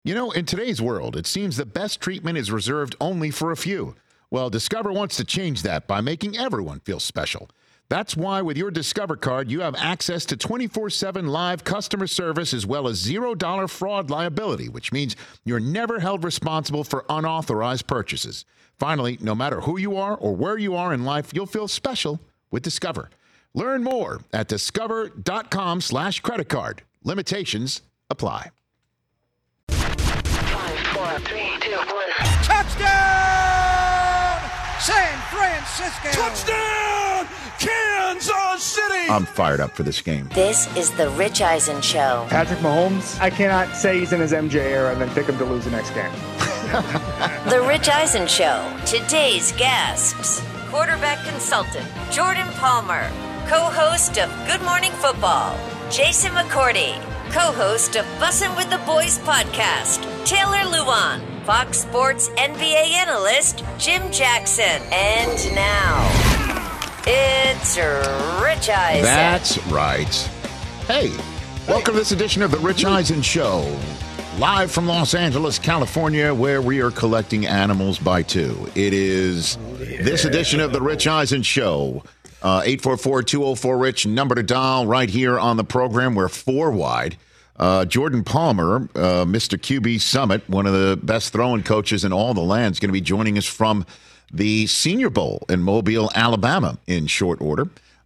You know, in today's world, it seems the best treatment is reserved only for a few. Well, Discover wants to change that by making everyone feel special. That's why with your Discover card, you have access to 24/7 live customer service as well as $0 fraud liability, which means you're never held responsible for unauthorized purchases. Finally, no matter who you are or where you are in life, you'll feel special with Discover. Learn more at discover.com/credit card. Limitations apply. 5, 4, 3, 2, 1. Touchdown! San Francisco! Touchdown! Kansas City! I'm fired up for this game. This is the Rich Eisen Show. Patrick Mahomes, I cannot say he's in his MJ era and then pick him to lose the next game. The Rich Eisen Show. Today's guests: quarterback consultant Jordan Palmer, co-host of Good Morning Football, Jason McCourty, co-host of Bussin' with the Boys podcast, Taylor Luan, Fox Sports NBA analyst Jim Jackson, and now it's Rich Eisen. That's right. Hey, welcome to this edition of the Rich Eisen Show, live from Los Angeles, California, where we are collecting animals by two. It is this edition of the Rich Eisen Show. 844-204-RICH, number to dial right here on the program. We're four wide. Jordan Palmer, Mr. QB Summit, one of the best throwing coaches in all the land, is going to be joining us from the Senior Bowl in Mobile, Alabama, in short order.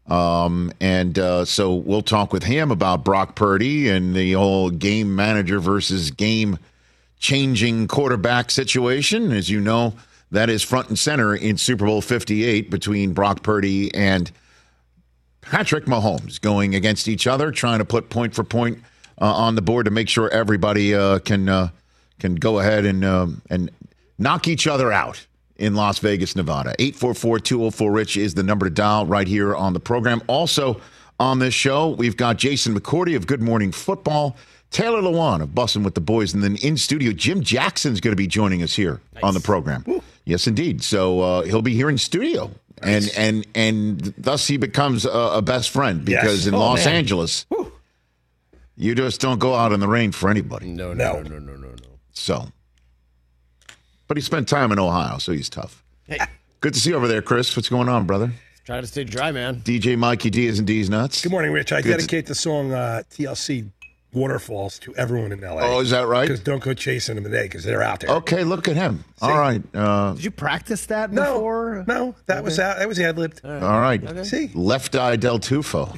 So we'll talk with him about Brock Purdy and the whole game manager versus game-changing quarterback situation. As you know, that is front and center in Super Bowl 58 between Brock Purdy and Patrick Mahomes going against each other, trying to put point for point on the board to make sure everybody can go ahead and knock each other out in Las Vegas, Nevada. 844-204-RICH is the number to dial right here on the program. Also on this show, we've got Jason McCourty of Good Morning Football, Taylor Lewan of Bussin' with the Boys, and then in studio, Jim Jackson's going to be joining us here on the program. Woo. Yes, indeed. So he'll be here in studio, nice. and thus he becomes a best friend because in Los Angeles, you just don't go out in the rain for anybody. No. So, but he spent time in Ohio, so he's tough. Hey. Good to see you over there, Chris. What's going on, brother? Try to stay dry, man. DJ Mikey D is and D's nuts. Good morning, Rich. I dedicate the song TLC Waterfalls to everyone in L.A. Oh, is that right? Because don't go chasing them today because they're out there. Okay, look at him. See? All right. Did you practice that before? No, that was ad-libbed. All right. Okay. See? Left Eye Del Tufo.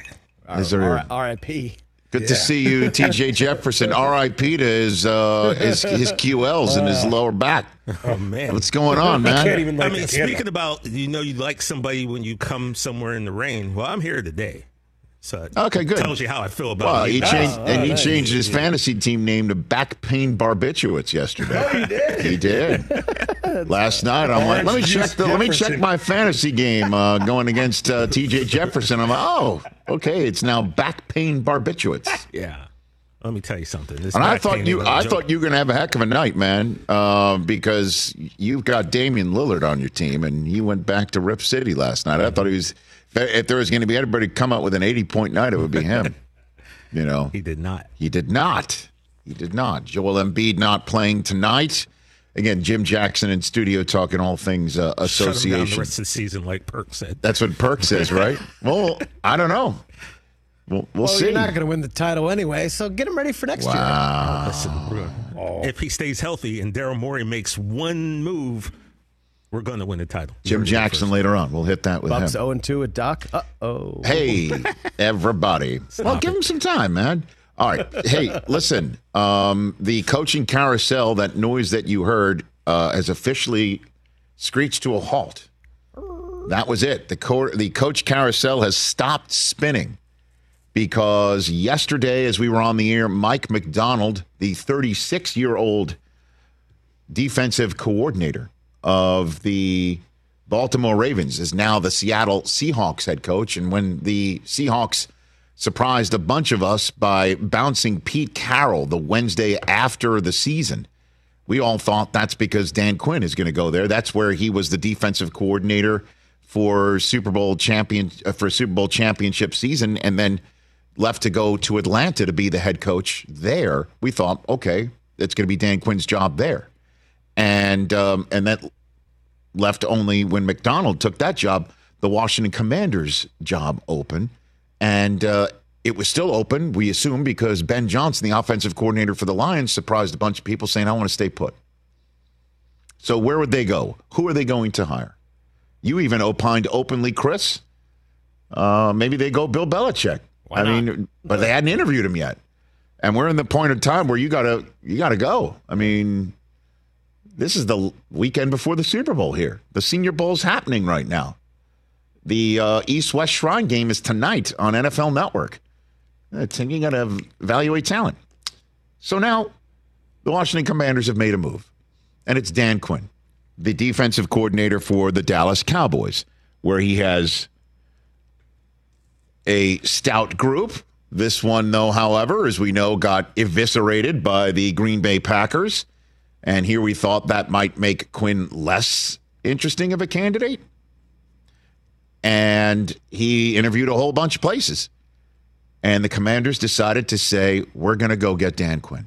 R.I.P. Good to see you, T.J. Jefferson. R.I.P. to his QLs and his lower back. Oh, man. What's going on, man? I can't even light the candle. Speaking about, you like somebody when you come somewhere in the rain. Well, I'm here today. So okay, good. Tells you how I feel about it. He changed his fantasy team name to Back Pain Barbiturates yesterday. Oh, he did. He did. Last night, I'm like, let me check my fantasy game going against T.J. Jefferson. I'm like, oh, okay, it's now Back Pain Barbiturates. Yeah. Let me tell you something. And I thought you were going to have a heck of a night, man, because you've got Damian Lillard on your team, and he went back to Rip City last night. I thought he was. If there was going to be anybody come out with an 80-point night, it would be him. You know, he did not. He did not. Joel Embiid not playing tonight. Again, Jim Jackson in studio talking all things association. Shut him down the rest of the season, like Perk said. That's what Perk says, right? Well, I don't know. We'll see. You're not going to win the title anyway, so get him ready for next year. Listen, if he stays healthy and Daryl Morey makes one move, we're going to win the title. Jim Jackson later on. We'll hit that with Bucks him. 0-2 at Doc. Uh-oh. Hey, everybody. Well, give him some time, man. All right. Hey, listen. The coaching carousel, that noise that you heard, has officially screeched to a halt. That was it. The coach carousel has stopped spinning because yesterday, as we were on the air, Mike Macdonald, the 36-year-old defensive coordinator of the Baltimore Ravens, is now the Seattle Seahawks head coach. And when the Seahawks surprised a bunch of us by bouncing Pete Carroll the Wednesday after the season, we all thought that's because Dan Quinn is going to go there. That's where he was the defensive coordinator for Super Bowl championship season, and then left to go to Atlanta to be the head coach there. We thought, okay, it's going to be Dan Quinn's job there. And that left only when McDonald took that job, the Washington Commanders job open. And it was still open, we assume, because Ben Johnson, the offensive coordinator for the Lions, surprised a bunch of people saying, I want to stay put. So where would they go? Who are they going to hire? You even opined openly, Chris. Maybe they go Bill Belichick. Why not? But they hadn't interviewed him yet. And we're in the point of time where you gotta go. I mean, this is the weekend before the Super Bowl here. The Senior Bowl's happening right now. The East-West Shrine game is tonight on NFL Network. You got to evaluate talent. So now the Washington Commanders have made a move, and it's Dan Quinn, the defensive coordinator for the Dallas Cowboys, where he has a stout group. This one, though, however, as we know, got eviscerated by the Green Bay Packers. And here we thought that might make Quinn less interesting of a candidate. And he interviewed a whole bunch of places. And the Commanders decided to say, we're going to go get Dan Quinn.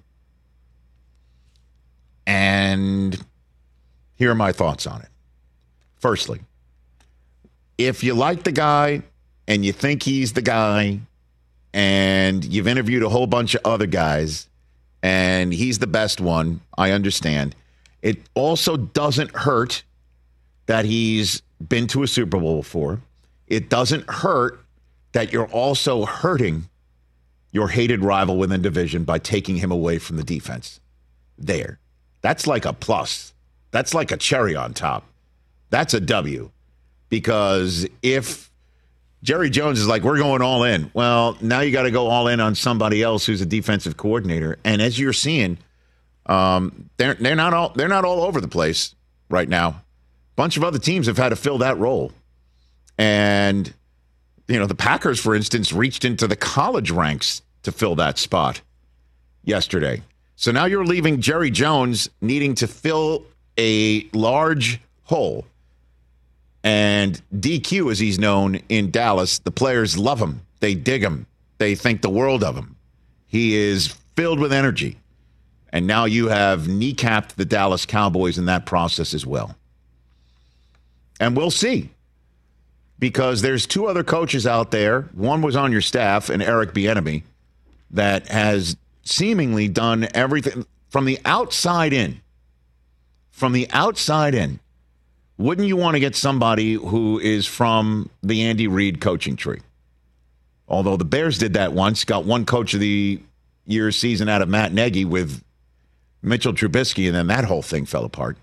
And here are my thoughts on it. Firstly, if you like the guy and you think he's the guy and you've interviewed a whole bunch of other guys and he's the best one, I understand. It also doesn't hurt that he's been to a Super Bowl before. It doesn't hurt that you're also hurting your hated rival within division by taking him away from the defense. There. That's like a plus. That's like a cherry on top. That's a W. Because if Jerry Jones is like, we're going all in, well, now you got to go all in on somebody else who's a defensive coordinator. And as you're seeing, they're not all over the place right now. A bunch of other teams have had to fill that role. And, you know, the Packers, for instance, reached into the college ranks to fill that spot yesterday. So now you're leaving Jerry Jones needing to fill a large hole. And DQ, as he's known in Dallas, the players love him. They dig him. They think the world of him. He is filled with energy. And now you have kneecapped the Dallas Cowboys in that process as well. And we'll see. Because there's two other coaches out there. One was on your staff, and Eric Bieniemy, that has seemingly done everything from the outside in. From the outside in. Wouldn't you want to get somebody who is from the Andy Reid coaching tree? Although the Bears did that once, got one coach of the year season out of Matt Nagy with Mitchell Trubisky, and then that whole thing fell apart.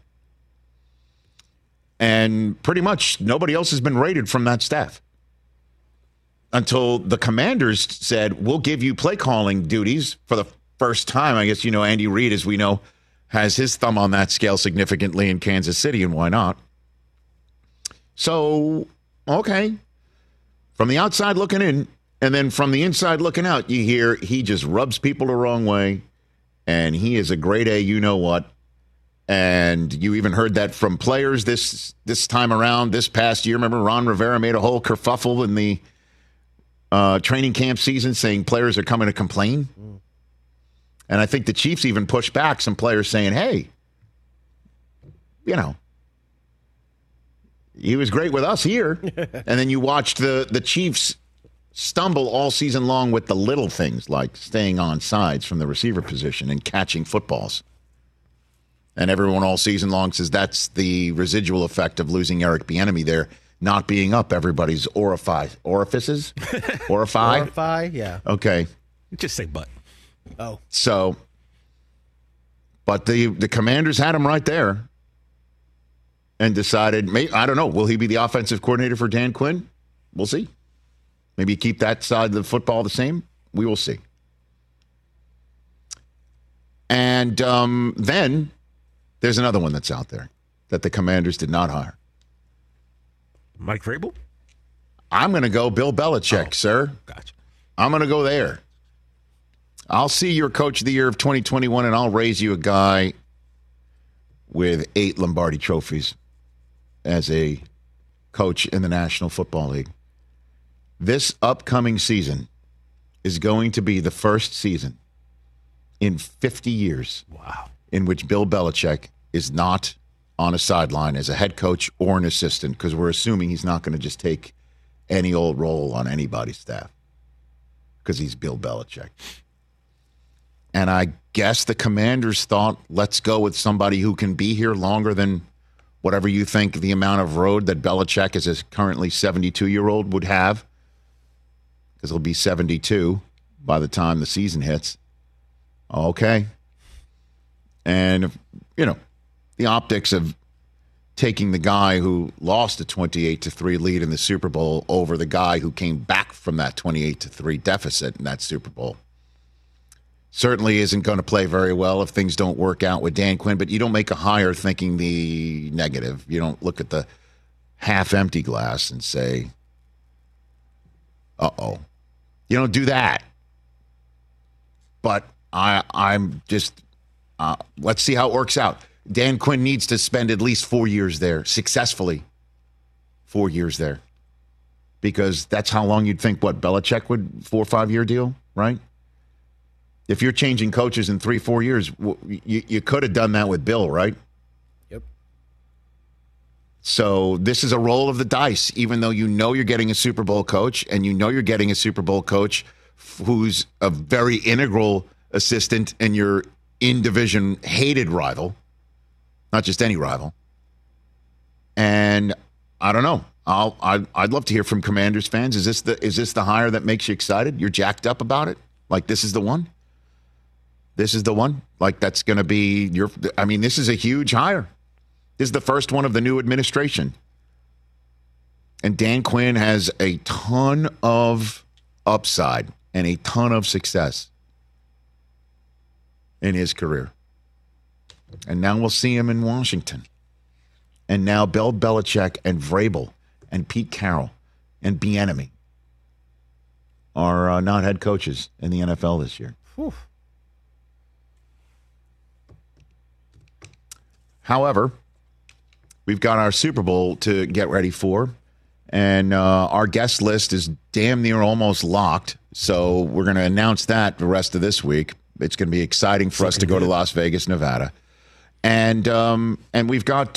And pretty much nobody else has been rated from that staff. Until the Commanders said, we'll give you play calling duties for the first time. I guess, you know, Andy Reid, as we know, has his thumb on that scale significantly in Kansas City, and why not? So, okay. From the outside looking in, and then from the inside looking out, you hear he just rubs people the wrong way, and he is a grade A you-know-what. And you even heard that from players this time around, this past year. Remember, Ron Rivera made a whole kerfuffle in the training camp season saying players are coming to complain. And I think the Chiefs even pushed back some players saying, hey, you know, he was great with us here. And then you watched the Chiefs stumble all season long with the little things like staying on sides from the receiver position and catching footballs. And everyone all season long says that's the residual effect of losing Eric Bieniemy there, not being up everybody's orifices? Orify? Orify, yeah. Okay. Just say but. Oh. So, but the Commanders had him right there and decided, I don't know, will he be the offensive coordinator for Dan Quinn? We'll see. Maybe keep that side of the football the same? We will see. And then there's another one that's out there that the Commanders did not hire. Mike Vrabel? I'm going to go Bill Belichick, sir. Gotcha. I'm going to go there. I'll see your coach of the year of 2021, and I'll raise you a guy with 8 Lombardi trophies as a coach in the National Football League. This upcoming season is going to be the first season in 50 years. Wow. In which Bill Belichick is not on a sideline as a head coach or an assistant, because we're assuming he's not going to just take any old role on anybody's staff because he's Bill Belichick. And I guess the Commanders thought, let's go with somebody who can be here longer than whatever you think the amount of road that Belichick as a currently 72-year-old would have, because he'll be 72 by the time the season hits. Okay. And, you know, the optics of taking the guy who lost a 28-3 lead in the Super Bowl over the guy who came back from that 28-3 deficit in that Super Bowl certainly isn't going to play very well if things don't work out with Dan Quinn. But you don't make a hire thinking the negative. You don't look at the half-empty glass and say, uh-oh. You don't do that. But I'm just, let's see how it works out. Dan Quinn needs to spend at least 4 years there, successfully 4 years there. Because that's how long you'd think, Belichick would, 4 or 5 year deal, right? If you're changing coaches in 3-4 years, you could have done that with Bill, right? Yep. So this is a roll of the dice, even though you know you're getting a Super Bowl coach, and you know you're getting a Super Bowl coach who's a very integral assistant and your in-division hated rival, not just any rival. And I don't know. I'd love to hear from Commanders fans. Is this the hire that makes you excited? You're jacked up about it? Like, this is the one? This is the one? Like, that's going to be this is a huge hire. This is the first one of the new administration. And Dan Quinn has a ton of upside and a ton of success in his career. And now we'll see him in Washington. And now Bill Belichick and Vrabel and Pete Carroll and Bieniemy are not head coaches in the NFL this year. Whew. However, we've got our Super Bowl to get ready for, and our guest list is damn near almost locked. So we're going to announce that the rest of this week. It's going to be exciting for us to go to Las Vegas, Nevada. And we've got,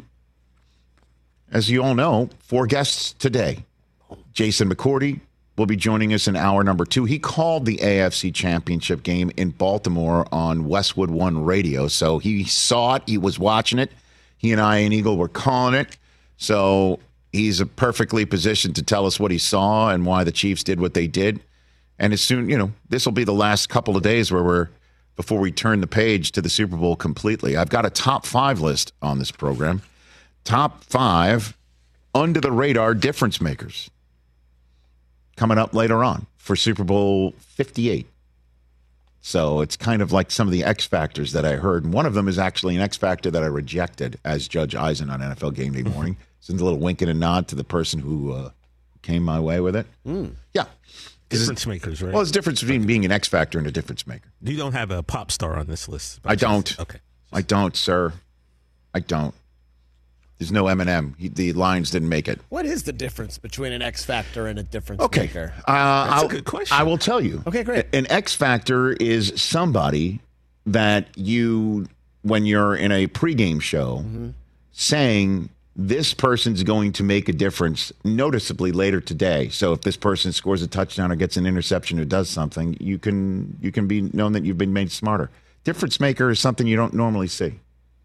as you all know, 4 guests today. Jason McCourty will be joining us in hour number 2. He called the AFC Championship game in Baltimore on Westwood One Radio. So he saw it. He was watching it. He and I and Eagle were calling it. So he's perfectly positioned to tell us what he saw and why the Chiefs did what they did. And as soon, this will be the last couple of days before we turn the page to the Super Bowl completely. I've got a top 5 list on this program. Top 5 under the radar difference makers coming up later on for Super Bowl 58. So it's kind of like some of the X Factors that I heard. And one of them is actually an X Factor that I rejected as Judge Eisen on NFL Game Day Morning. Sends a little wink and a nod to the person who came my way with it. Yeah. Difference makers, right? Well, there's a difference between being an X Factor and a difference maker. You don't have a pop star on this list. I don't. Okay. I don't, sir. I don't. There's no Eminem. The lines didn't make it. What is the difference between an X Factor and a difference Okay. maker? That's a good question. I will tell you. Okay, great. An X Factor is somebody that when you're in a pregame show, saying this person's going to make a difference noticeably later today. So if this person scores a touchdown or gets an interception or does something, you can be known that you've been made smarter. Difference maker is something you don't normally see.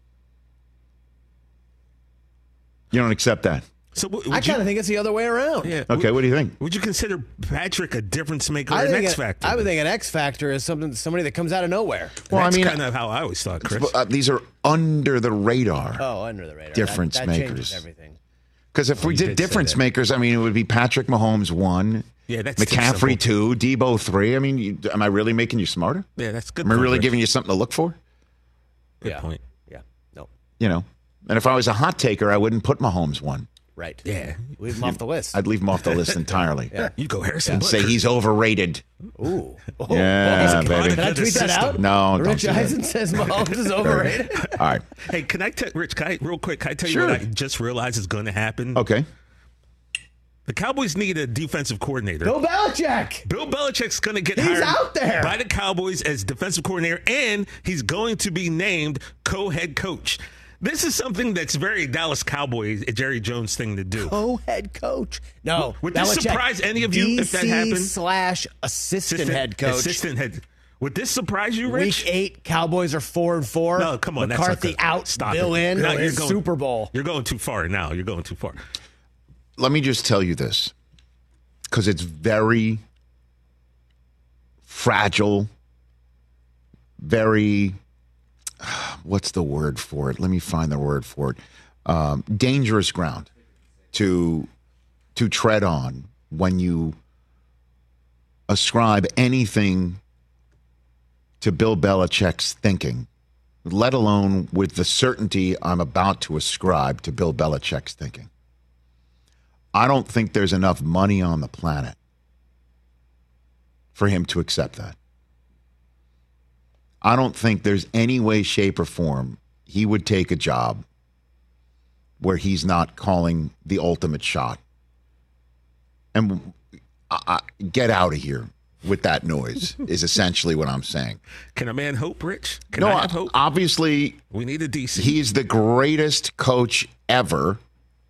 You don't accept that. So I kind of think it's the other way around. Yeah. Okay, what do you think? Would you consider Patrick a difference maker or I an think X Factor? I would think an X Factor is somebody that comes out of nowhere. Well, That's I mean, kind of how I always thought, Chris. these are under the radar. Oh, under the radar. Difference that makers. changes everything. Because if we you did did say difference that. makers, I mean, it would be Patrick Mahomes 1, Yeah, that's too McCaffrey simple. 2, Debo 3. I mean, am I really making you smarter? Yeah, that's a good. Am I point, really Chris. giving you something to look for? Good Yeah. point. Yeah. No. And if I was a hot taker, I wouldn't put Mahomes 1. Right. Yeah. Leave them off the list. I'd leave him off the list entirely. You go Harrison. And say he's overrated. Ooh. Oh, Yeah, he's a baby. Can I tweet that out? No, don't Rich do that. Eisen says Mahomes is overrated. All right. Hey, can I tell Rich? Real quick? Can I tell Sure. you what I just realized is going to happen? Okay. The Cowboys need a defensive coordinator. Bill Belichick. Bill Belichick's going to get He's hired out there. by the Cowboys as defensive coordinator, and he's going to be named co-head coach. This is something that's very Dallas Cowboys, a Jerry Jones thing to do. Co-head coach. No. Would this Belichick, surprise any of you if that happened? DC/assistant head coach. Assistant head. Would this surprise you, Rich? Week 8, Cowboys are 4-4. No, come on. McCarthy that's not good. out, Stop Bill it. in, No, you're going, Super Bowl. You're going too far now. You're going too far. Let me just tell you this, because it's very fragile, very, what's the word for it? Let me find the word for it. Dangerous ground to tread on when you ascribe anything to Bill Belichick's thinking, let alone with the certainty I'm about to ascribe to Bill Belichick's thinking. I don't think there's enough money on the planet for him to accept that. I don't think there's any way, shape, or form he would take a job where he's not calling the ultimate shot. And get out of here with that noise is essentially what I'm saying. Can a man hope, Rich? Can I have hope? Obviously, We need a DC. he's the greatest coach ever,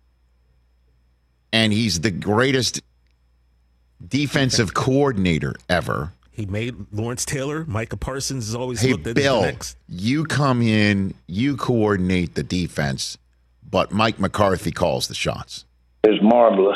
and he's the greatest defensive coordinator ever. He made Lawrence Taylor. Micah Parsons has always Hey, looked at the Bill, next. you come in, you coordinate the defense, but Mike McCarthy calls the shots. Is marvelous.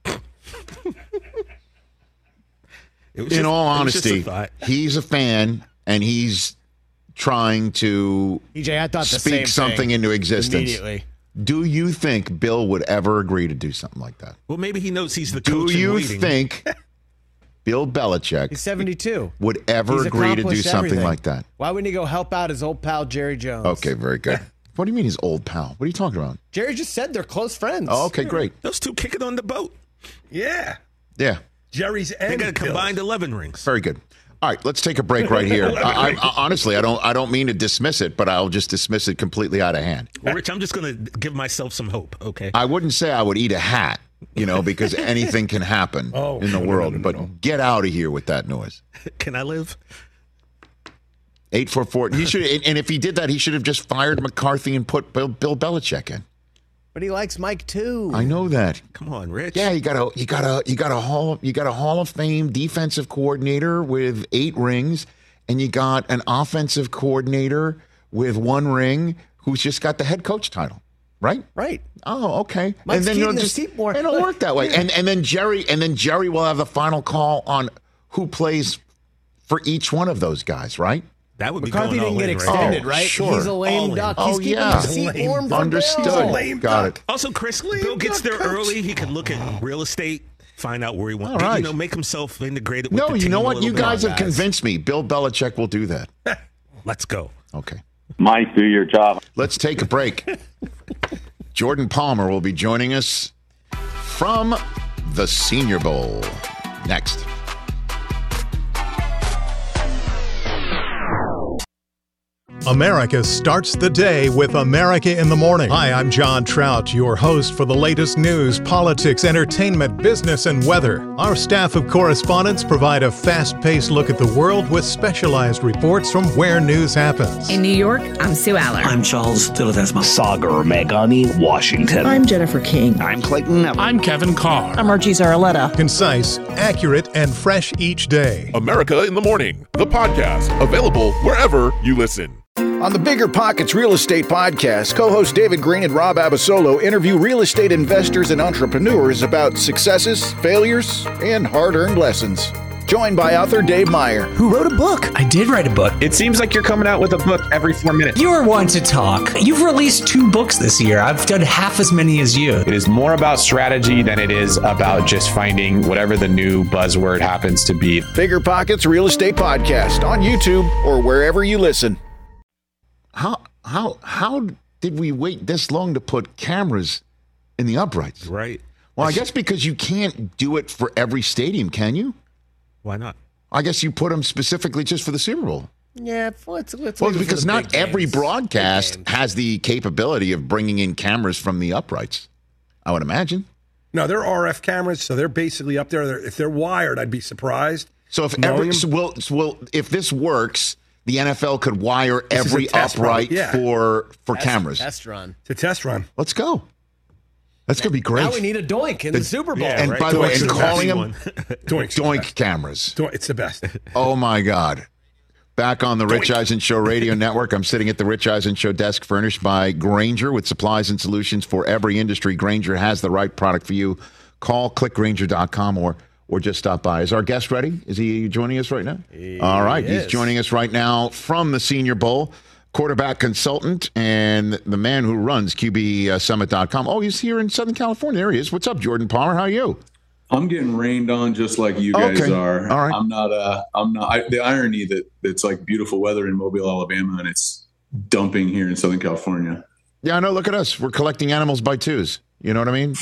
In all honesty, he's a fan, and he's trying to EJ, I thought the speak same something thing into existence. immediately. Do you think Bill would ever agree to do something like that? Well, maybe he knows he's the Do coach in you waiting. think Bill Belichick He's 72. would ever He's agree to do accomplished something everything. like that? Why wouldn't he go help out his old pal Jerry Jones? Okay, very good. What do you mean his old pal? What are you talking about? Jerry just said they're close friends. Oh, okay, great. Those two kick it on the boat. Yeah. Yeah, Jerry's They and got a Bill's. combined 11 rings. very good. All right, let's take a break right here. I honestly, I don't mean to dismiss it, but I'll just dismiss it completely out of hand. Well, Rich, I'm just going to give myself some hope, okay? I wouldn't say I would eat a hat, because anything can happen in the world. no. But get out of here with that noise. Can I live? 844. He should, and if he did that, he should have just fired McCarthy and put Bill Belichick in. But he likes Mike too. I know that. Come on, Rich. Yeah, you got a Hall of Fame defensive coordinator with 8 rings, and you got an offensive coordinator with 1 ring who's just got the head coach title, right? Right. Oh, okay. Mike's and then keeping you'll his just seat more. and it'll work that way. And then Jerry will have the final call on who plays for each one of those guys, right? That would be McCarthy going all didn't get in, extended, Oh, right? sure. He's a lame All in. duck. Oh, He's keeping yeah. his seat warm for Understood. Bill. Lame Got duck. it. Also, Chris, Lame Bill gets there duck coach. early. He can look at real estate, find out where he wants. All right. Make himself integrated with No, the you team know a what? little You bit. guys have convinced me. Bill Belichick will do that. Let's go. Okay. Mike, do your job. Let's take a break. Jordan Palmer will be joining us from the Senior Bowl next. America starts the day with America in the Morning. Hi, I'm John Trout, your host for the latest news, politics, entertainment, business, and weather. Our staff of correspondents provide a fast-paced look at the world with specialized reports from where news happens. In New York, I'm Sue Aller. I'm Charles Dilatesma. Sagar Meghani, Washington. I'm Jennifer King. I'm Clayton Neville. I'm Kevin Carr. I'm Archie Zaraletta. Concise, accurate, and fresh each day. America in the Morning, the podcast, available wherever you listen. On the Bigger Pockets Real Estate Podcast, co-hosts David Green and Rob Abasolo interview real estate investors and entrepreneurs about successes, failures, and hard-earned lessons. Joined by author Dave Meyer. Who wrote a book? I did write a book. It seems like you're coming out with a book every 4 minutes. You're one to talk. You've released 2 books this year. I've done half as many as you. It is more about strategy than it is about just finding whatever the new buzzword happens to be. Bigger Pockets Real Estate Podcast on YouTube or wherever you listen. How did we wait this long to put cameras in the uprights? Right. Well, I guess because you can't do it for every stadium, can you? Why not? I guess you put them specifically just for the Super Bowl. Yeah, let's Well, leave it's it for because the not big every games. broadcast Big games. has the capability of bringing in cameras from the uprights, I would imagine. No, they're RF cameras, so they're basically up there. If they're wired, I'd be surprised. So if if this works, the NFL could wire every upright for cameras. Test run. It's a test run. Let's go. That's going to be great. Now we need a doink in the Super Bowl. And by the way, and calling them doink cameras. It's the best. Oh, my God. Back on the Rich Eisen Show radio network. I'm sitting at the Rich Eisen Show desk furnished by Grainger with supplies and solutions for every industry. Grainger has the right product for you. Call clickgrainger.com or just stop by. Is our guest ready? Is he joining us right now? All right. He's joining us right now from the Senior Bowl. Quarterback consultant and the man who runs QBSummit.com. Oh, he's here in Southern California. There he is. What's up, Jordan Palmer? How are you? I'm getting rained on just like you guys are. All right. I'm not. The irony that it's like beautiful weather in Mobile, Alabama, and it's dumping here in Southern California. Yeah, I know. Look at us. We're collecting animals by twos. You know what I mean?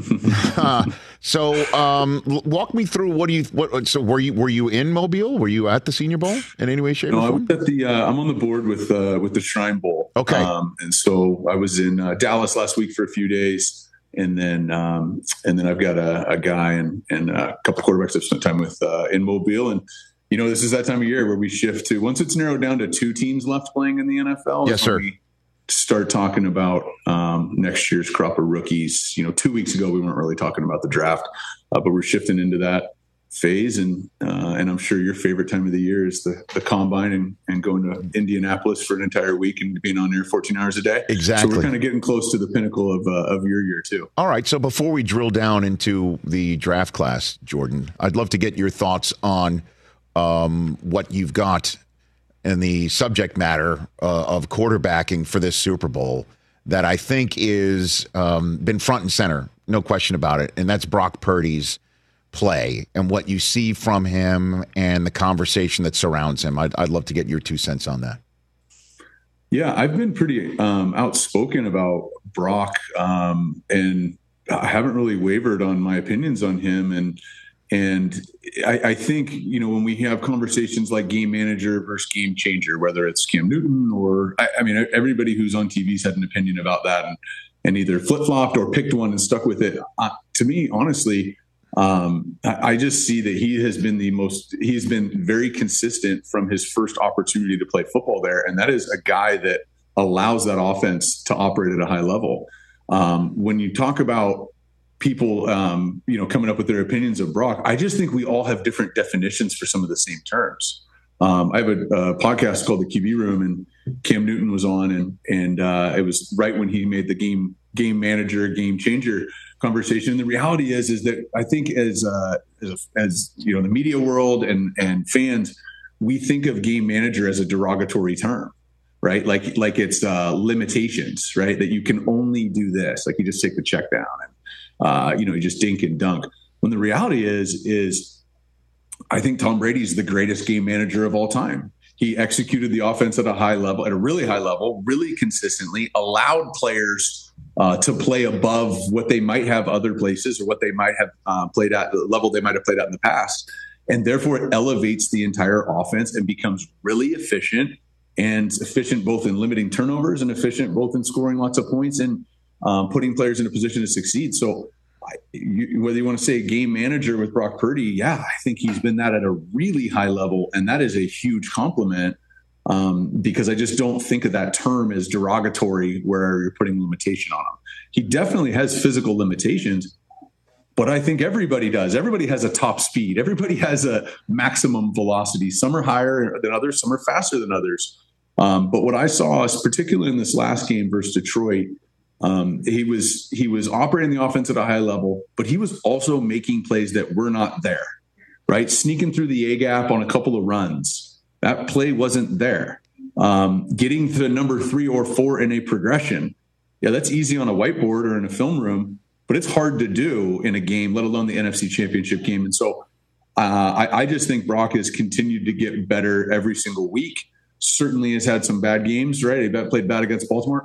So, walk me through. So, were you in Mobile? Were you at the Senior Bowl in any way, shape, or form? I was at I'm on the board with the Shrine Bowl. Okay. And so I was in Dallas last week for a few days, and then I've got a guy and a couple quarterbacks I've spent time with in Mobile, and this is that time of year where we shift to once it's narrowed down to 2 teams left playing in the NFL. Yes, sir. We start talking about next year's crop of rookies. 2 weeks ago we weren't really talking about the draft, but we're shifting into that phase, and I'm sure your favorite time of the year is the combine and going to Indianapolis for an entire week and being on there 14 hours a day. Exactly. So we're kind of getting close to the pinnacle of your year too. All right. So before we drill down into the draft class, Jordan, I'd love to get your thoughts on what you've got in the subject matter of quarterbacking for this Super Bowl that I think is been front and center, no question about it, and that's Brock Purdy's play and what you see from him and the conversation that surrounds him. I'd love to get your 2 cents on that. Yeah, I've been pretty outspoken about Brock, and I haven't really wavered on my opinions on him. And I think, when we have conversations like game manager versus game changer, whether it's Cam Newton or, everybody who's on TV's had an opinion about that and either flip-flopped or picked one and stuck with it. To me, honestly, I just see that he's been very consistent from his first opportunity to play football there. And that is a guy that allows that offense to operate at a high level. When you talk about people, coming up with their opinions of Brock, I just think we all have different definitions for some of the same terms. I have a podcast called The QB Room, and Cam Newton was on, and it was right when he made the game manager, game changer conversation. The reality is that I think as the media world and fans, we think of game manager as a derogatory term, right? Like it's limitations, right? That you can only do this, like you just take the check down and you just dink and dunk. When the reality is I think Tom Brady's the greatest game manager of all time. He executed the offense at a high level, at a really high level, really consistently, allowed players to play above what they might have other places or what they might have played at, the level they might have played at in the past. And therefore it elevates the entire offense and becomes really efficient, and efficient both in limiting turnovers and efficient both in scoring lots of points and putting players in a position to succeed. So whether you want to say game manager with Brock Purdy, yeah, I think he's been that at a really high level. And that is a huge compliment because I just don't think of that term as derogatory where you're putting limitation on him. He definitely has physical limitations, but I think everybody does. Everybody has a top speed. Everybody has a maximum velocity. Some are higher than others. Some are faster than others. But what I saw, particularly in this last game versus Detroit, he was operating the offense at a high level, but he was also making plays that were not there, right? Sneaking through the A gap on a couple of runs. That play wasn't there. Getting to number 3 or 4 in a progression. Yeah, that's easy on a whiteboard or in a film room, but it's hard to do in a game, let alone the NFC Championship game. And so I just think Brock has continued to get better every single week. Certainly has had some bad games, right? He played bad against Baltimore.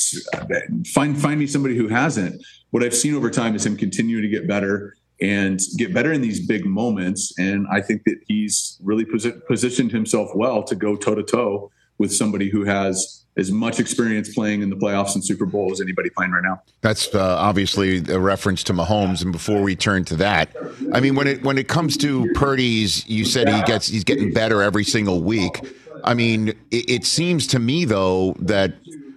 Find me somebody who hasn't. What I've seen over time is him continue to get better and get better in these big moments. And I think that he's really positioned himself well to go toe to toe with somebody who has as much experience playing in the playoffs and Super Bowl as anybody playing right now. That's obviously a reference to Mahomes. And before we turn to that, I mean, when it comes to Purdy's, you said he's getting better every single week. I mean, it seems to me, though, that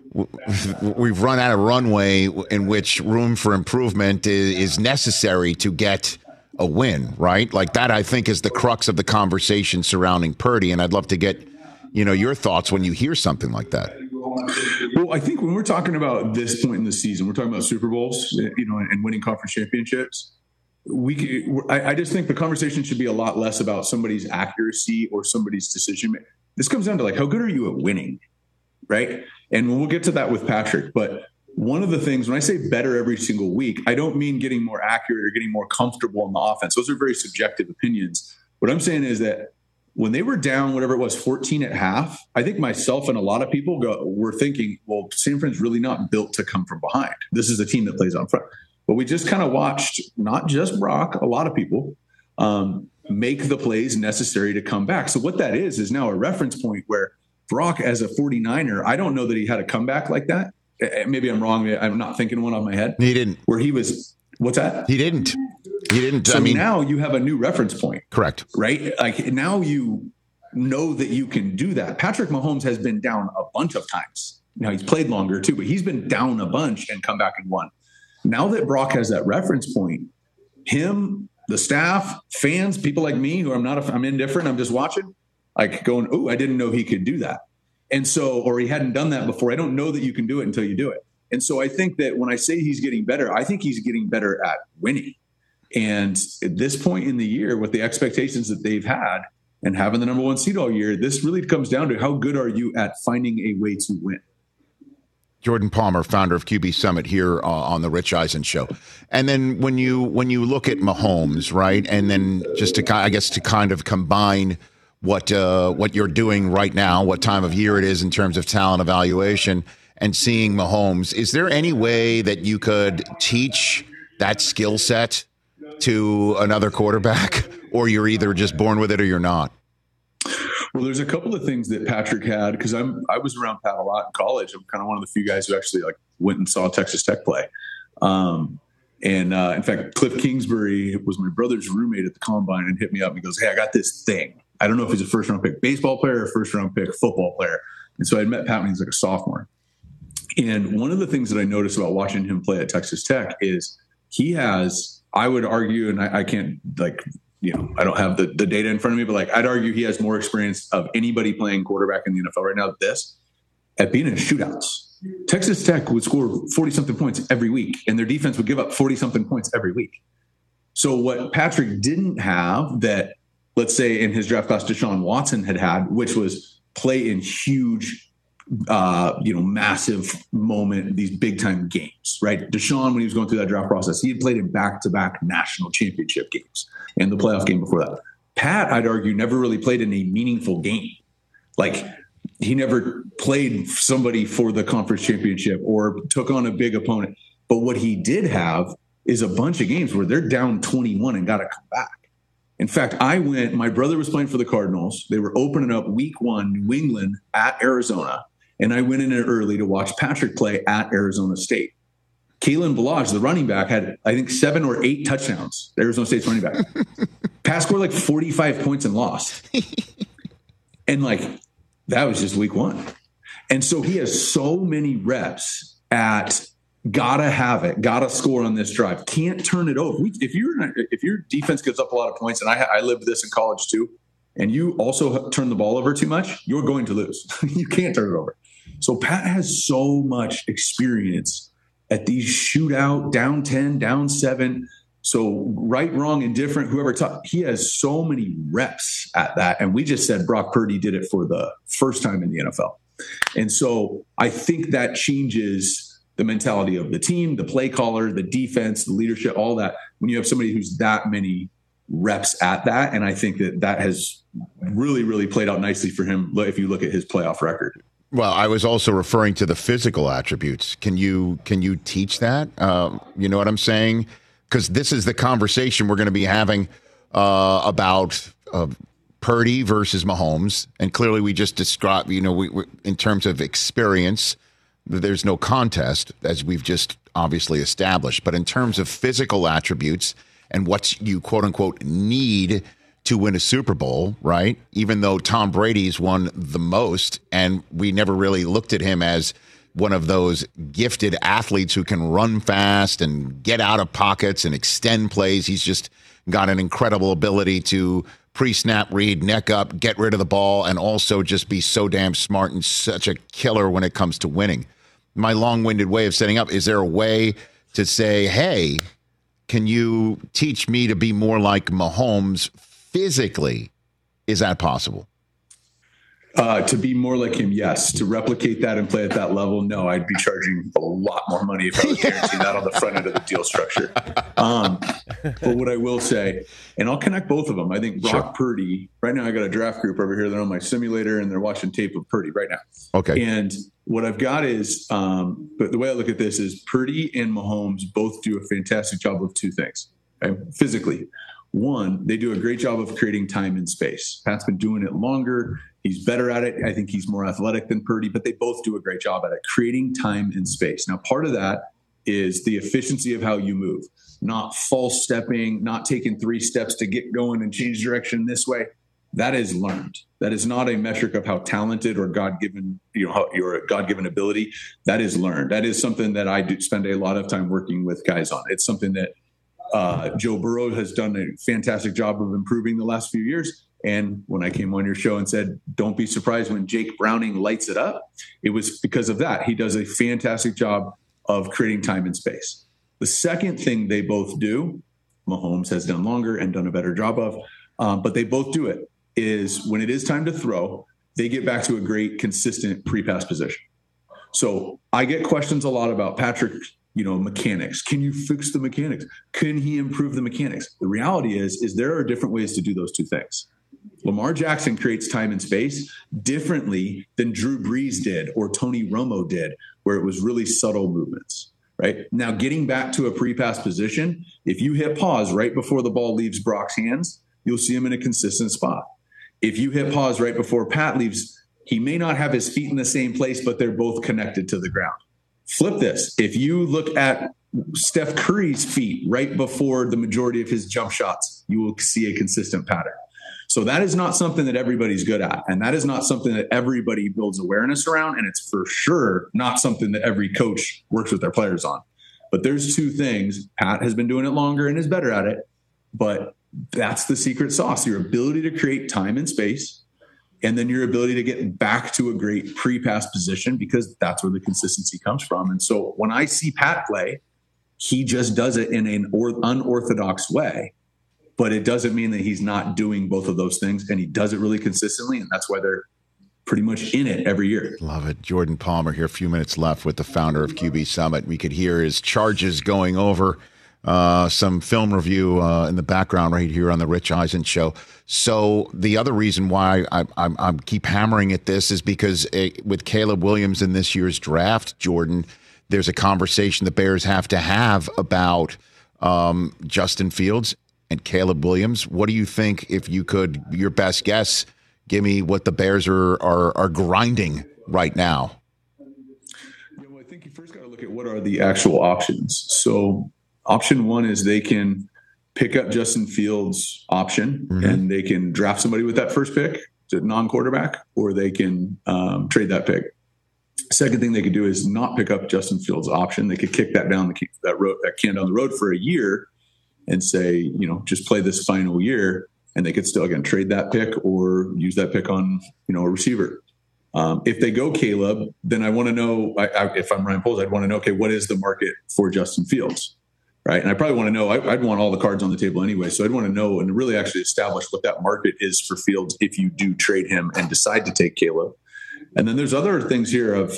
we've run out of runway in which room for improvement is necessary to get a win, right? Like that, I think, is the crux of the conversation surrounding Purdy. And I'd love to get, your thoughts when you hear something like that. Well, I think when we're talking about this point in the season, we're talking about Super Bowls, and winning conference championships. I just think the conversation should be a lot less about somebody's accuracy or somebody's decision. This comes down to like, how good are you at winning, right? And we'll get to that with Patrick. But one of the things, when I say better every single week, I don't mean getting more accurate or getting more comfortable in the offense. Those are very subjective opinions. What I'm saying is that when they were down, whatever it was, 14 at half, I think myself and a lot of people were thinking, well, San Fran's really not built to come from behind. This is a team that plays on front. But we just kind of watched, not just Brock, a lot of people, make the plays necessary to come back. So what that is now a reference point where Brock, as a 49er, I don't know that he had a comeback like that. Maybe I'm wrong. I'm not thinking one off my head. He didn't. Where he was, what's that? He didn't. So now you have a new reference point. Correct. Right? Like now you know that you can do that. Patrick Mahomes has been down a bunch of times. Now he's played longer too, but he's been down a bunch and come back and won. Now that Brock has that reference point, him, the staff, fans, people like me who I'm indifferent, I'm just watching, like going, oh, I didn't know he could do that. And so, or he hadn't done that before. I don't know that you can do it until you do it. And so I think that when I say he's getting better, I think he's getting better at winning. And at this point in the year, with the expectations that they've had and having the number one seed all year, this really comes down to how good are you at finding a way to win. Jordan Palmer, founder of QB Summit, here on the Rich Eisen Show. And then when you look at Mahomes, right, and then just to kind of combine what you're doing right now, what time of year it is in terms of talent evaluation, and seeing Mahomes, is there any way that you could teach that skill set to another quarterback, or you're either just born with it or you're not? Well, there's a couple of things that Patrick had, because I was around Pat a lot in college. I'm kind of one of the few guys who actually went and saw Texas Tech play. In fact, Cliff Kingsbury was my brother's roommate at the Combine and hit me up and he goes, hey, I got this thing. I don't know if he's a first-round pick baseball player or first-round pick football player. And so I met Pat when he was like a sophomore. And one of the things that I noticed about watching him play at Texas Tech is he has, I would argue, and I can't I don't have the data in front of me, but I'd argue he has more experience of anybody playing quarterback in the NFL right now at being in shootouts. Texas Tech would score 40-something points every week, and their defense would give up 40-something points every week. So what Patrick didn't have that, let's say in his draft class, Deshaun Watson had, which was play in huge, massive moment, these big time games, right? Deshaun, when he was going through that draft process, he had played in back-to-back national championship games and the playoff game before that. Pat, I'd argue, never really played in a meaningful game. He never played somebody for the conference championship or took on a big opponent. But what he did have is a bunch of games where they're down 21 and got to come back. In fact, my brother was playing for the Cardinals. They were opening up week 1, New England at Arizona. And I went in there early to watch Patrick play at Arizona State. Kalen Ballage, the running back, had, I think, 7 or 8 touchdowns. Arizona State's running back. Pat scored 45 points and lost. And that was just week 1. And so he has so many reps at gotta have it, gotta score on this drive, can't turn it over. If your defense gives up a lot of points, and I lived this in college too, and you also turn the ball over too much, you're going to lose. You can't turn it over. So Pat has so much experience at these shootout, down 10, down 7. So right, wrong, indifferent, whoever taught, he has so many reps at that. And we just said Brock Purdy did it for the first time in the NFL. And so I think that changes the mentality of the team, the play caller, the defense, the leadership, all that, when you have somebody who's that many reps at that. And I think that has really, really played out nicely for him if you look at his playoff record. Well, I was also referring to the physical attributes. Can you teach that? You know what I'm saying? Because this is the conversation we're going to be having about Purdy versus Mahomes, and clearly we just described, we in terms of experience, there's no contest, as we've just obviously established. But in terms of physical attributes and what you quote unquote need to win a Super Bowl, right? Even though Tom Brady's won the most, and we never really looked at him as one of those gifted athletes who can run fast and get out of pockets and extend plays. He's just got an incredible ability to pre-snap read, neck up, get rid of the ball, and also just be so damn smart and such a killer when it comes to winning. My long-winded way of setting up, is there a way to say, hey, can you teach me to be more like Mahomes physically? Is that possible? To be more like him, yes. To replicate that and play at that level, no. I'd be charging a lot more money if I was guaranteeing that on the front end of the deal structure. But what I will say, and I'll connect both of them. I think Brock Purdy, right now I got a draft group over here. They're on my simulator and they're watching tape of Purdy right now. Okay. And what I've got is, but the way I look at this is Purdy and Mahomes both do a fantastic job of two things, okay? Physically. One, they do a great job of creating time and space. Pat's been doing it longer. He's better at it. I think he's more athletic than Purdy, but they both do a great job at it, creating time and space. Now, part of that is the efficiency of how you move, not false stepping, not taking 3 steps to get going and change direction this way. That is learned. That is not a metric of how talented or God-given, how your God-given ability. That is learned. That is something that I do spend a lot of time working with guys on. It's something that Joe Burrow has done a fantastic job of improving the last few years. And when I came on your show and said, don't be surprised when Jake Browning lights it up, it was because of that. He does a fantastic job of creating time and space. The second thing they both do, Mahomes has done longer and done a better job of, but they both do it, is when it is time to throw, they get back to a great, consistent pre-pass position. So I get questions a lot about Patrick, mechanics. Can you fix the mechanics? Can he improve the mechanics? The reality is there are different ways to do those two things. Lamar Jackson creates time and space differently than Drew Brees did or Tony Romo did, where it was really subtle movements, right? Now, getting back to a pre-pass position, if you hit pause right before the ball leaves Brock's hands, you'll see him in a consistent spot. If you hit pause right before Pat leaves, he may not have his feet in the same place, but they're both connected to the ground. Flip this. If you look at Steph Curry's feet right before the majority of his jump shots, you will see a consistent pattern. So that is not something that everybody's good at. And that is not something that everybody builds awareness around. And it's for sure not something that every coach works with their players on. But there's two things. Pat has been doing it longer and is better at it. But that's the secret sauce, your ability to create time and space, and then your ability to get back to a great pre-pass position, because that's where the consistency comes from. And so when I see Pat play, he just does it in an unorthodox way, but it doesn't mean that he's not doing both of those things, and he does it really consistently, and that's why they're pretty much in it every year. Love it. Jordan Palmer here, a few minutes left with the founder of QB Summit. We could hear his charges going over some film review in the background right here on the Rich Eisen Show. So the other reason why I keep hammering at this is because with Caleb Williams in this year's draft, Jordan, there's a conversation the Bears have to have about Justin Fields and Caleb Williams. What do you think, if you could, your best guess, give me what the Bears are grinding right now? I think you first got to look at what are the actual options. So option one is they can pick up Justin Fields' option, and they can draft somebody with that first pick, non-quarterback, or they can trade that pick. Second thing they could do is not pick up Justin Fields' option. They could kick that down that can down the road for a year and say, just play this final year, and they could still, again, trade that pick or use that pick on, a receiver. If they go Caleb, then I want to know, if I'm Ryan Poles, I'd want to know, okay, what is the market for Justin Fields? Right. And I probably want to know, I'd want all the cards on the table anyway. So I'd want to know and really actually establish what that market is for Fields if you do trade him and decide to take Caleb. And then there's other things here of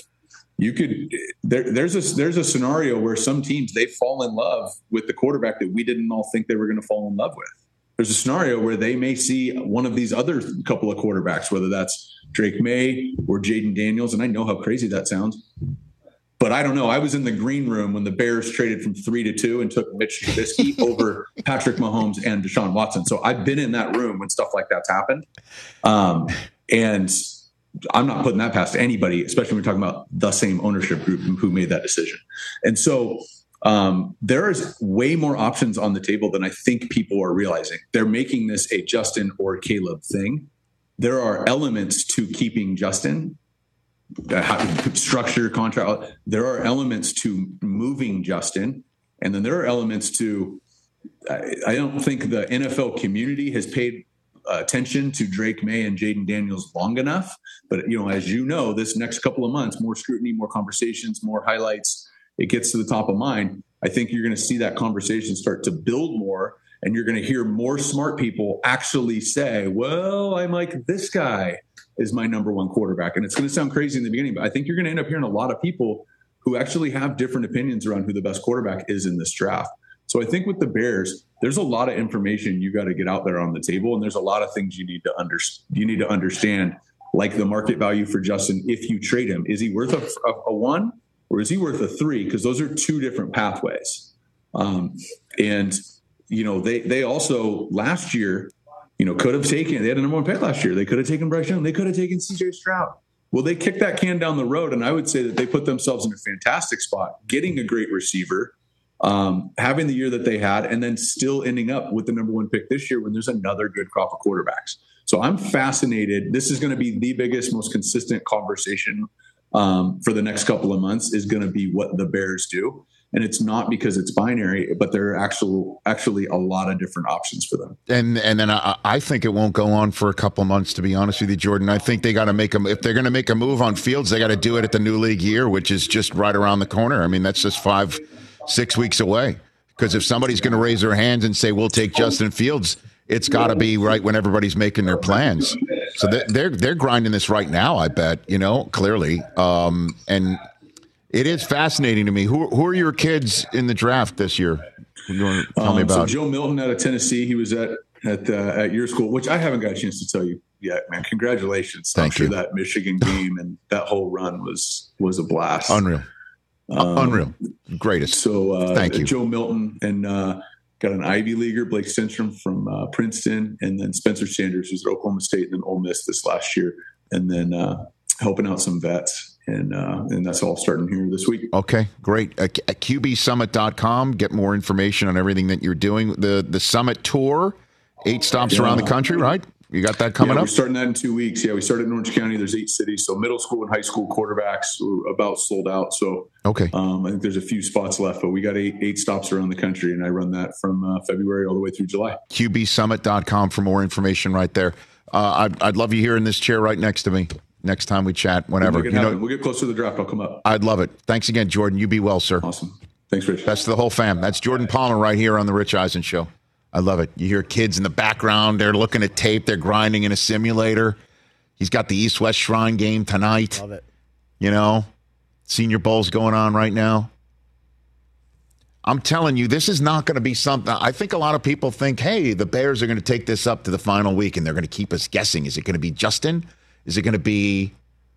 there's a scenario where some teams, they fall in love with the quarterback that we didn't all think they were going to fall in love with. There's a scenario where they may see one of these other couple of quarterbacks, whether that's Drake May or Jaden Daniels. And I know how crazy that sounds, but But I don't know. I was in the green room when the Bears traded from 3-2 and took Mitch Trubisky over Patrick Mahomes and Deshaun Watson. So I've been in that room when stuff like that's happened. And I'm not putting that past anybody, especially when we're talking about the same ownership group who made that decision. And so there is way more options on the table than I think people are realizing. They're making this a Justin or Caleb thing. There are elements to keeping Justin. Structure, contract. There are elements to moving Justin, and then there are elements to. I don't think the NFL community has paid attention to Drake May and Jaden Daniels long enough. But as you know, this next couple of months, more scrutiny, more conversations, more highlights. It gets to the top of mind. I think you're going to see that conversation start to build more, and you're going to hear more smart people actually say, "Well, I'm like this guy is my number one quarterback." And it's going to sound crazy in the beginning, but I think you're going to end up hearing a lot of people who actually have different opinions around who the best quarterback is in this draft. So I think with the Bears, there's a lot of information you got to get out there on the table. And there's a lot of things you need to understand, like the market value for Justin. If you trade him, is he worth a 1 or is he worth a 3? Because those are two different pathways. They also last year, could have taken, they had a number 1 pick last year. They could have taken Bryce Young. They could have taken CJ Stroud. Well, they kicked that can down the road. And I would say that they put themselves in a fantastic spot, getting a great receiver, having the year that they had, and then still ending up with the number 1 pick this year when there's another good crop of quarterbacks. So I'm fascinated. This is going to be the biggest, most consistent conversation for the next couple of months is going to be what the Bears do. And it's not because it's binary, but there are actually a lot of different options for them. And then I think it won't go on for a couple of months, to be honest with you, Jordan. I think they got to make them, if they're going to make a move on Fields, they got to do it at the new league year, which is just right around the corner. I mean, that's just 5-6 weeks away. Because if somebody's going to raise their hands and say, we'll take Justin Fields, it's got to be right when everybody's making their plans. So they're grinding this right now, I bet, clearly. And it is fascinating to me. Who are your kids in the draft this year? You want to tell me about? So Joe Milton out of Tennessee. He was at your school, which I haven't got a chance to tell you yet, man. Congratulations. Thank you. That Michigan game and that whole run was a blast. Unreal. Unreal. Greatest. So thank you. Joe Milton and got an Ivy Leaguer, Blake Stenstrom from Princeton, and then Spencer Sanders, who's at Oklahoma State and then Ole Miss this last year, and then helping out some vets. And that's all starting here this week. Okay, great. At QBSummit.com, get more information on everything that you're doing. The Summit Tour, 8 stops around the country, right? You got that coming up? We're starting that in 2 weeks. Yeah, we started in Orange County. There's 8 cities. So middle school and high school quarterbacks are about sold out. So okay, I think there's a few spots left, but we got 8 stops around the country, and I run that from February all the way through July. QBSummit.com for more information right there. I'd love you here in this chair right next to me. Next time we chat, whenever. We'll get closer to the draft. I'll come up. I'd love it. Thanks again, Jordan. You be well, sir. Awesome. Thanks, Rich. Best to the whole fam. That's Jordan Palmer right here on the Rich Eisen Show. I love it. You hear kids in the background. They're looking at tape. They're grinding in a simulator. He's got the East-West Shrine game tonight. Love it. Senior Bowl's going on right now. I'm telling you, this is not going to be something. I think a lot of people think, hey, the Bears are going to take this up to the final week, and they're going to keep us guessing. Is it going to be Justin? Is it going to be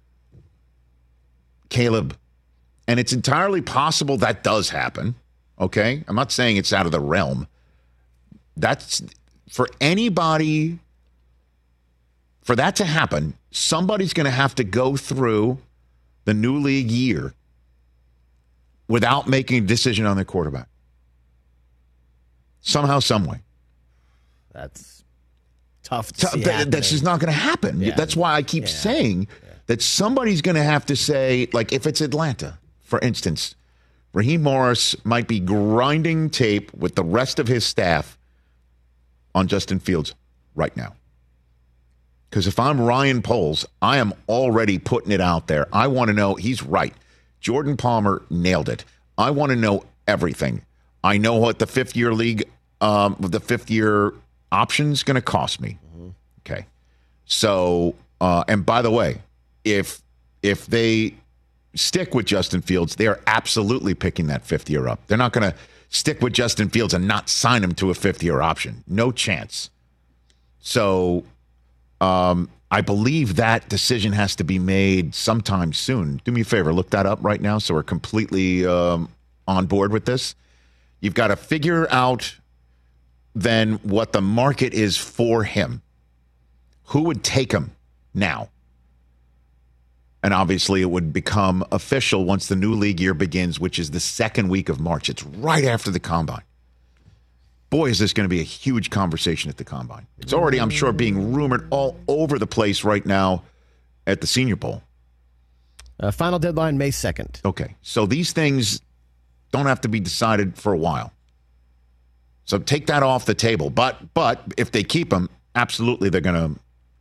Caleb? And it's entirely possible that does happen, okay? I'm not saying it's out of the realm. That's for anybody, for that to happen, somebody's going to have to go through the new league year without making a decision on their quarterback. Somehow, some way. That's tough to see that's just not going to happen. Yeah. That's why I keep saying that somebody's going to have to say, like if it's Atlanta, for instance, Raheem Morris might be grinding tape with the rest of his staff on Justin Fields right now. Because if I'm Ryan Poles, I am already putting it out there. I want to know, he's right. Jordan Palmer nailed it. I want to know everything. I know what the fifth-year league, the fifth-year option's going to cost me. Mm-hmm. Okay. So, and by the way, if they stick with Justin Fields, they are absolutely picking that fifth year up. They're not going to stick with Justin Fields and not sign him to a fifth-year option. No chance. So, I I believe that decision has to be made sometime soon. Do me a favor, look that up right now so we're completely on board with this. You've got to figure out then what the market is for him. Who would take him now? And obviously it would become official once the new league year begins, which is the second week of March. It's right after the Combine. Boy, is this going to be a huge conversation at the Combine. It's already, I'm sure, being rumored all over the place right now at the Senior Bowl. Final deadline, May 2nd. Okay, so these things don't have to be decided for a while. So take that off the table. But if they keep him, absolutely they're going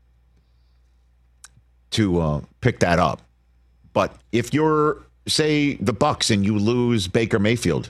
to pick that up. But if you're, say, the Bucs and you lose Baker Mayfield,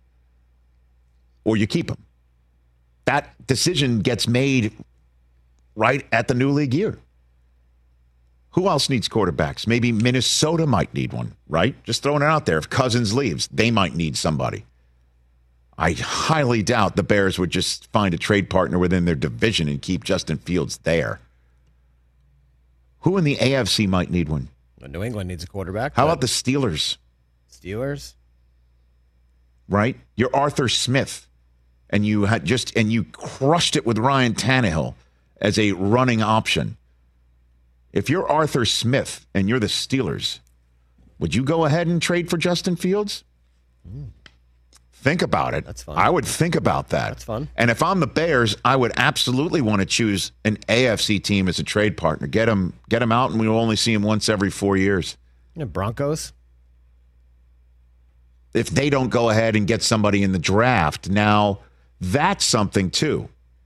or you keep him, that decision gets made right at the new league year. Who else needs quarterbacks? Maybe Minnesota might need one, right? Just throwing it out there. If Cousins leaves, they might need somebody. I highly doubt the Bears would just find a trade partner within their division and keep Justin Fields there. Who in the AFC might need one? New England needs a quarterback. How about the Steelers? Steelers? Right? You're Arthur Smith. And you crushed it with Ryan Tannehill as a running option. If you're Arthur Smith and you're the Steelers, would you go ahead and trade for Justin Fields? Think about it. That's fun. I would think about that. That's fun. And if I'm the Bears, I would absolutely want to choose an AFC team as a trade partner. Get him out, and we'll only see him once every 4 years. Broncos? If they don't go ahead and get somebody in the draft, now that's something too.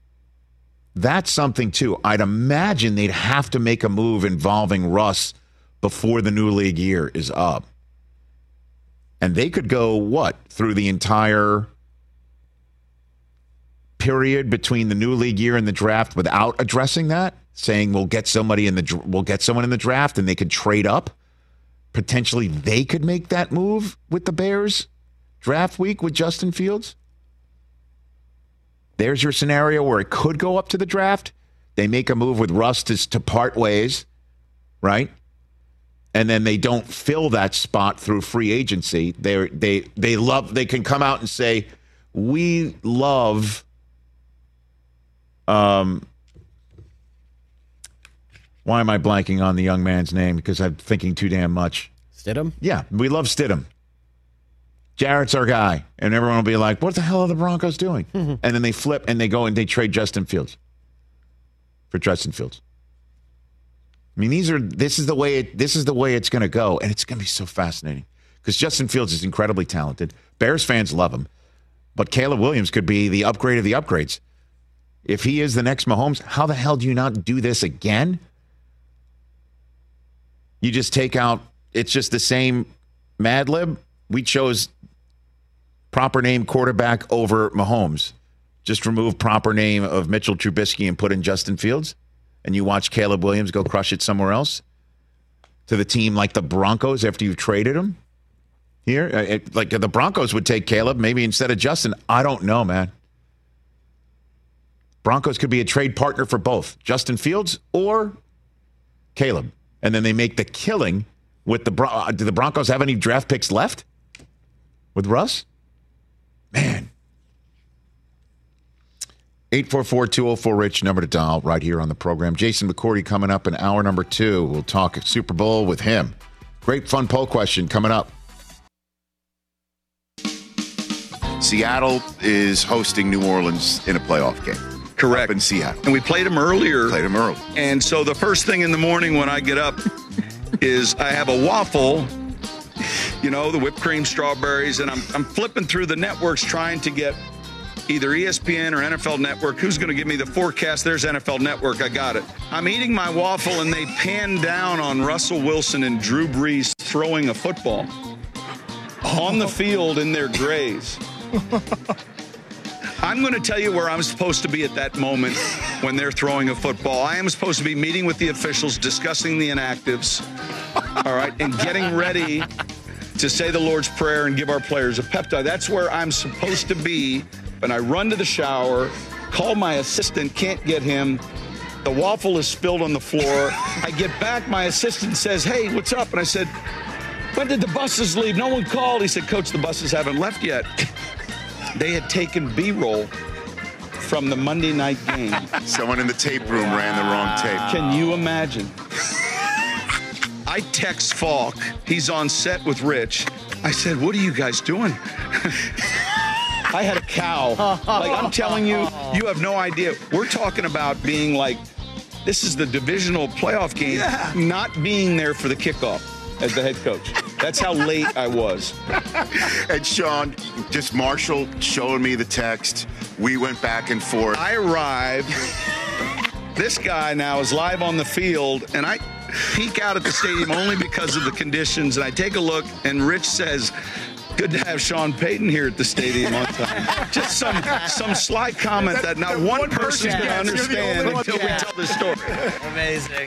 I'd imagine they'd have to make a move involving Russ before the new league year is up. And they could go, through the entire period between the new league year and the draft without addressing that? Saying we'll get someone in the draft and they could trade up? Potentially they could make that move with the Bears draft week with Justin Fields? There's your scenario where it could go up to the draft. They make a move with Russ to part ways, right? And then they don't fill that spot through free agency. They can come out and say, we love why am I blanking on the young man's name? Because I'm thinking too damn much. Stidham? Yeah, we love Stidham. Jarrett's our guy. And everyone will be like, what the hell are the Broncos doing? And then they flip and they go and they trade Justin Fields for Justin Fields. I mean, this is the way it's going to go, and it's going to be so fascinating because Justin Fields is incredibly talented. Bears fans love him, but Caleb Williams could be the upgrade of the upgrades. If he is the next Mahomes, how the hell do you not do this again? You just take out, it's just the same Mad Lib. We chose proper name quarterback over Mahomes. Just remove proper name of Mitchell Trubisky and put in Justin Fields. And you watch Caleb Williams go crush it somewhere else to the team like the Broncos after you've traded him here. Like the Broncos would take Caleb maybe instead of Justin. I don't know, man. Broncos could be a trade partner for both Justin Fields or Caleb. And then they make the killing with do the Broncos have any draft picks left with Russ? Man. 844-204-RICH, number to dial right here on the program. Jason McCourty coming up in hour number 2. We'll talk Super Bowl with him. Great fun poll question coming up. Seattle is hosting New Orleans in a playoff game. Correct. Up in Seattle. And we played them earlier. Early. And so the first thing in the morning when I get up is I have a waffle, the whipped cream, strawberries, and I'm flipping through the networks trying to get either ESPN or NFL Network. Who's going to give me the forecast? There's NFL Network. I got it. I'm eating my waffle, and they pan down on Russell Wilson and Drew Brees throwing a football on the field in their grays. I'm going to tell you where I'm supposed to be at that moment when they're throwing a football. I am supposed to be meeting with the officials, discussing the inactives, all right, and getting ready to say the Lord's Prayer and give our players a pep talk. That's where I'm supposed to be. And I run to the shower, call my assistant, can't get him. The waffle is spilled on the floor. I get back. My assistant says, "Hey, what's up?" And I said, "When did the buses leave? No one called." He said, "Coach, the buses haven't left yet." They had taken B-roll from the Monday night game. Someone in the tape room ran the wrong tape. Can you imagine? I text Falk. He's on set with Rich. I said, "What are you guys doing?" I had a cow. Like, I'm telling you, you have no idea. We're talking about being like, this is the divisional playoff game, not being there for the kickoff as the head coach. That's how late I was. And Sean, just Marshall showing me the text. We went back and forth. I arrived. This guy now is live on the field, and I peek out at the stadium only because of the conditions. And I take a look, and Rich says, "Good to have Sean Payton here at the stadium on time." Just some sly comment that not one person's going to understand until we tell this story. Amazing.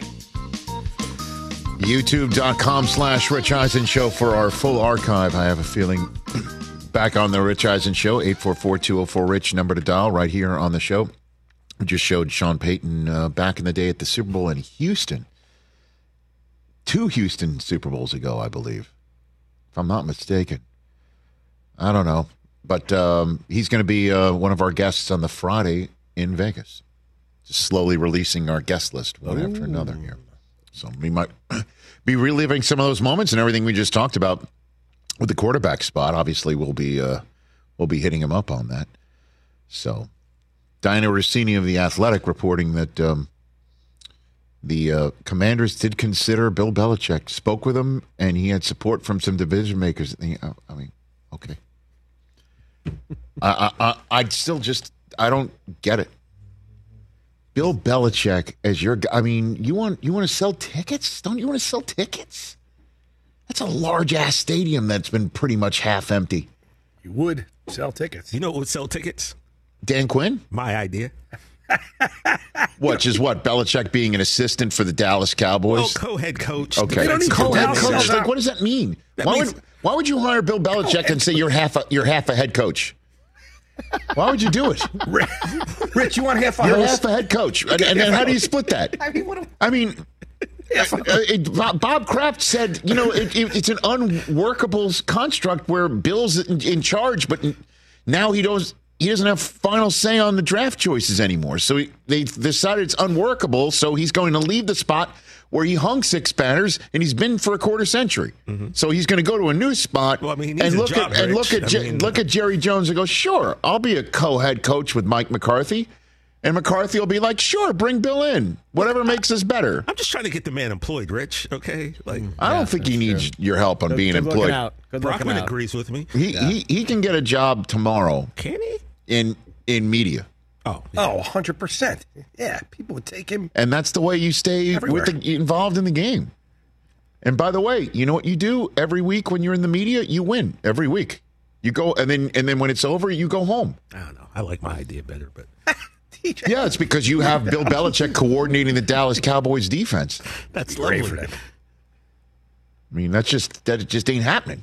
YouTube.com/Rich Eisen Show for our full archive. I have a feeling back on the Rich Eisen Show, 844-204-RICH, number to dial right here on the show. We just showed Sean Payton back in the day at the Super Bowl in Houston. 2 Houston Super Bowls ago, I believe, if I'm not mistaken. I don't know. But he's going to be one of our guests on the Friday in Vegas. Just slowly releasing our guest list one after another here. So we might be reliving some of those moments and everything we just talked about with the quarterback spot. Obviously, we'll be hitting him up on that. So Diana Rossini of The Athletic reporting that the Commanders did consider Bill Belichick, spoke with him, and he had support from some division makers. I mean, okay. I'd still I don't get it. Bill Belichick as your guy. I mean, you want to sell tickets? Don't you want to sell tickets? That's a large ass stadium that's been pretty much half empty. You would sell tickets. You know what would sell tickets? Dan Quinn? My idea. What? Just what? Belichick being an assistant for the Dallas Cowboys? Oh, co-head coach. Okay. They don't need co-head co-head coach. coach. Like, what does that mean? Why would you hire Bill Belichick and say you're half a head coach? Why would you do it? Rich, you want half a You're host? half a head coach. And then how do you split that? I mean, Bob Kraft said, it's an unworkable construct where Bill's in charge, but now he doesn't have final say on the draft choices anymore. So they decided it's unworkable, so he's going to leave the spot where he hung 6 banners, and he's been for a quarter century. Mm-hmm. So he's going to go to a new spot and look at Jerry Jones and go, sure, I'll be a co-head coach with Mike McCarthy. And McCarthy will be like, sure, bring Bill in. Whatever makes us better. I'm just trying to get the man employed, Rich, okay? I don't think he needs your help on being employed. Brockman agrees with me. He can get a job tomorrow. Can he? In media. Oh, 100%. Yeah, people would take him. And that's the way you stay involved in the game. And by the way, you know what you do every week when you're in the media? You win every week. You go, and then when it's over, you go home. I don't know. I like my idea better, but yeah, it's because you have Bill Belichick coordinating the Dallas Cowboys defense. That's lovely. For them. I mean, that just ain't happening.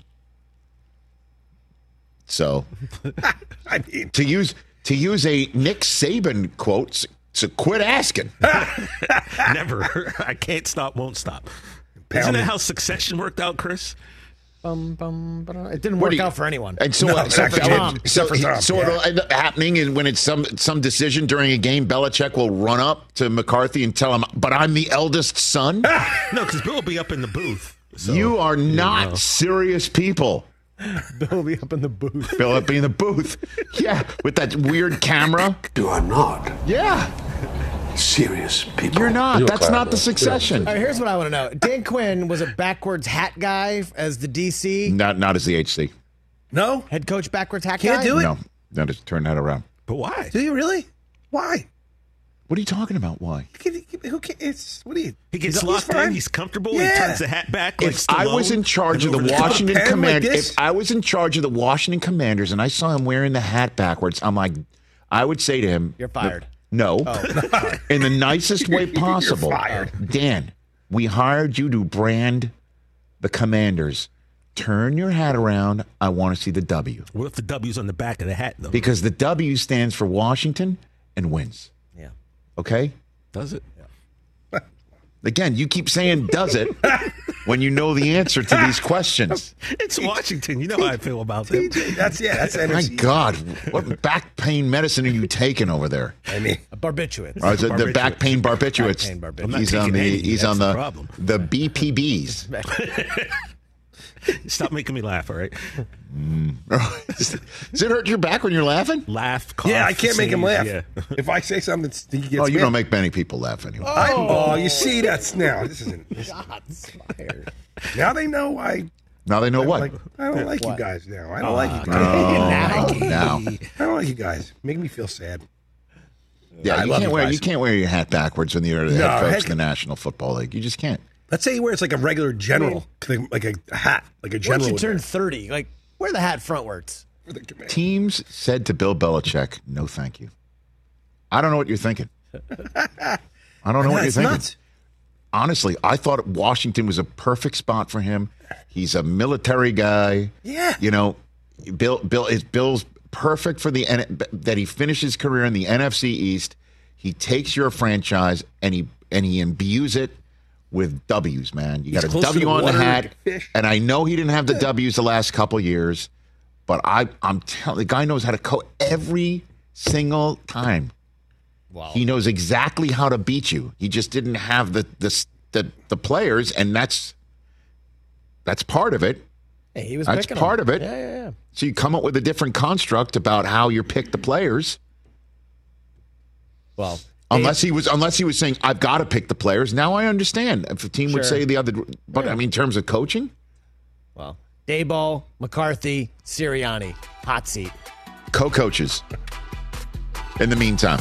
So, I mean, to use a Nick Saban quote, so quit asking. Never. I can't stop, won't stop. Isn't that how Succession worked out, Chris? It didn't work out for anyone. And so, So it'll end up happening, and when it's some decision during a game, Belichick will run up to McCarthy and tell him, "But I'm the eldest son." No, because Bill will be up in the booth. So, you are not serious people. Bill will be up in the booth. Bill will be in the booth. Yeah, with that weird camera. You are not. Yeah. Serious people. You're not. That's not the Succession. All right, here's what I want to know. Dan Quinn was a backwards hat guy as the DC. Not as the HC. No? Head coach backwards hat Can't guy? do it? No. Just turn that around. But why? Do you really? Why? What are you talking about? Why? Who cares? What are you? He gets locked in. He's comfortable. Yeah. He turns the hat back. Like If I was in charge of the Washington Commanders, if I was in charge of the Washington Commanders and I saw him wearing the hat backwards, I would say to him, "You're fired." No, in the nicest way possible. You're fired. Dan, we hired you to brand the Commanders. Turn your hat around. I want to see the W. What if the W's on the back of the hat, though? Because the W stands for Washington and wins. Yeah. Okay? Does it? Again, you keep saying "does it" when you know the answer to these questions. It's Washington. You know how I feel about them. That's My God, what back pain medicine are you taking over there? I mean, barbiturates. Oh, the back pain barbiturates. He's on the BPBs. Stop making me laugh, all right? Does it hurt your back when you're laughing? Laugh, cough, I can't make him laugh. Yeah. If I say something, he gets Oh, you don't make many people laugh anyway. You see, that's now. This isn't. Now they know Now they know what? I don't like you guys now. I don't like you guys. Now. I don't like you guys. Make me feel sad. Yeah, I love you guys. you can't wear your hat backwards when you're the head coach of the National Football League. You just can't. Let's say you wear it's like a regular general, like a hat, like a general. Once you turn 30, like wear the hat frontwards. Teams said to Bill Belichick, "No, thank you." I don't know what you're thinking. I don't know what you're thinking. Nuts. Honestly, I thought Washington was a perfect spot for him. He's a military guy. Yeah. You know, Bill's perfect for that he finished his career in the NFC East. He takes your franchise and he imbues it with W's, man. You got a W on the hat. And I know he didn't have the W's the last couple years, but I'm telling the guy knows how to coach every single time. Wow. He knows exactly how to beat you. He just didn't have the players, and that's part of it. Hey, he was that's part of it. Yeah. So you come up with a different construct about how you pick the players. Well, unless he was saying, I've got to pick the players. Now I understand. If a team would say the other, but I mean, in terms of coaching, well, Daboll, McCarthy, Sirianni, hot seat, co-coaches. In the meantime.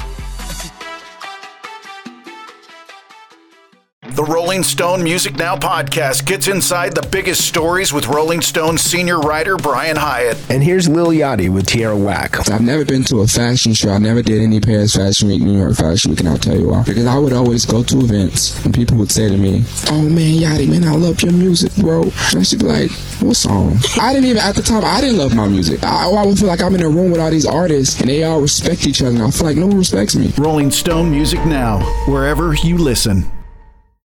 The Rolling Stone Music Now podcast gets inside the biggest stories with Rolling Stone senior writer Brian Hyatt. And here's Lil Yachty with Tierra Whack. I've never been to a fashion show. I never did any Paris Fashion Week, New York Fashion Week, and I'll tell you why. Because I would always go to events and people would say to me, "Oh man, Yachty, man, I love your music, bro." And I should be like, "What song?" I didn't even, at the time, I didn't love my music. I would feel like I'm in a room with all these artists and they all respect each other, and I feel like no one respects me. Rolling Stone Music Now, wherever you listen.